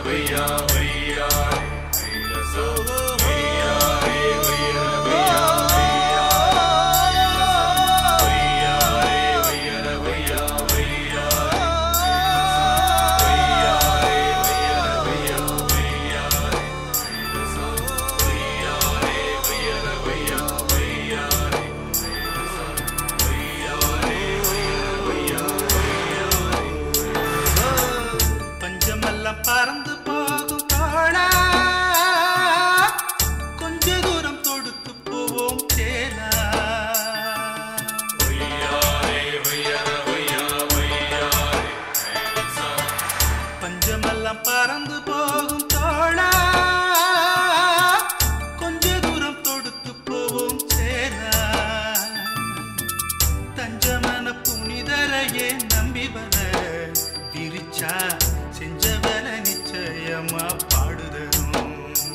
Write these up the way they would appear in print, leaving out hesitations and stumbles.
பறந்து போகும் தோழா கொஞ்ச தூரம் தொடுத்து போவோம் சேலா பஞ்சமெல்லாம் பறந்து போகும் தோழா கொஞ்ச தூரம் தொடுத்து போவோம் சேலா தஞ்சமன புனிதரையே நம்பி வர விரிச்சா செஞ்சவன நிச்சயமா பாடுதரும்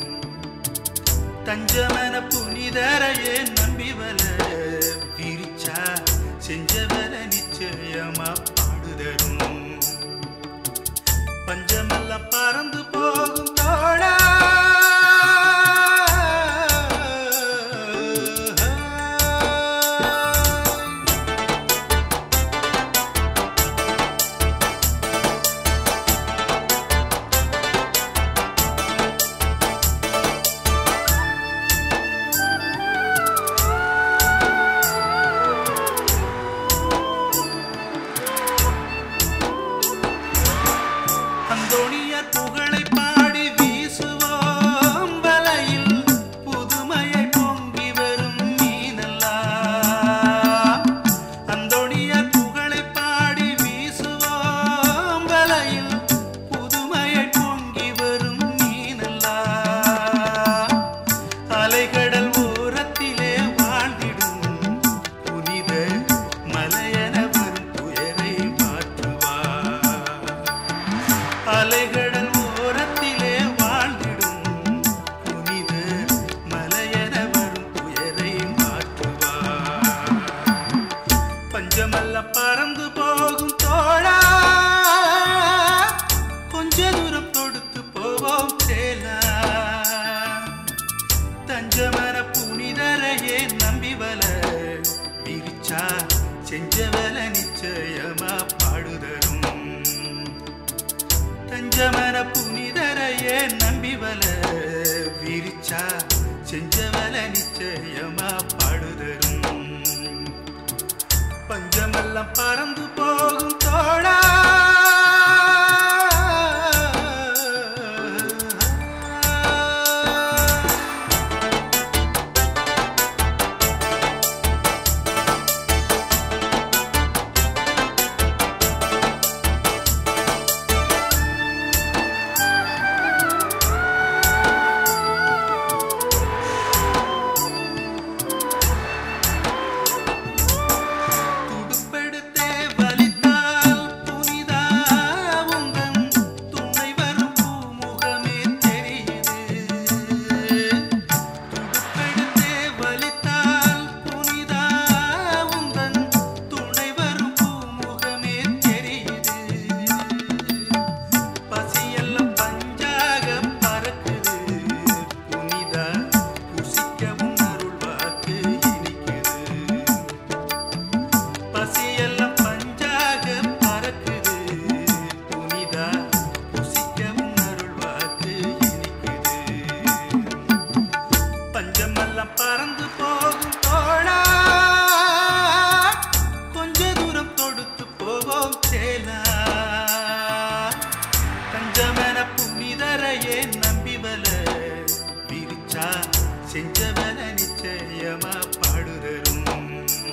தஞ்சமன புனிதரையே நம்பி வர விரிச்சா செஞ்சவன நிச்சயமா பாடுதரும் பஞ்சமெல்லாம் பறந்து போகும் தோழா அந்தோணியார் புகழை பாடி வீசுவோம் வலையில் புதுமையை பொங்கி வரும் மீனெல்லாம் அந்தோணியார் புகழை பாடி வீசுவோம் வலையில் புதுமையை பொங்கி வரும் மீனெல்லாம் அலைகடல் ஓரத்திலே வாழ்ந்திடும் புனித மலையென வரும் துயரை மாற்றுவார் அலைகடல் ஓரத்திலே வாழ்ந்திடும் புனித மலையென வரும் துயரை மாற்றுவார் பஞ்சமெல்லாம் பறந்து போகும் தோழா கொஞ்ச தூரம் தொடுத்து போவோம் சேலா தஞ்சமன புனிதரையே நம்பி வல விரிச்சா செஞ்சவல நிச்சயமா பாடுதரும் தஞ்சமன புனிதரையே நம்பி வல விரிச்சா செஞ்சவல நிச்சயமா பாடுதரும் பஞ்சமெல்லாம் பறந்து போகும் தோழா பறந்து போகும் தோழா கொஞ்ச தூரம் தொடுத்து போவோம் சேலா தஞ்சமன புனிதரையே நம்பி வல விரிச்சா செஞ்சவன நிச்சயமா பாடுதரும்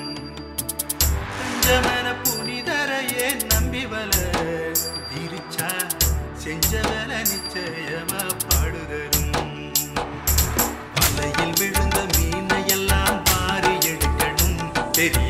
தஞ்சமன புனிதரையே நம்பி வல விரிச்சா செஞ்சவன நிச்சயமா பாடுதரும் வலையில் விழுந்த மீனையெல்லாம் மாறி எடுக்கணும் பெரிய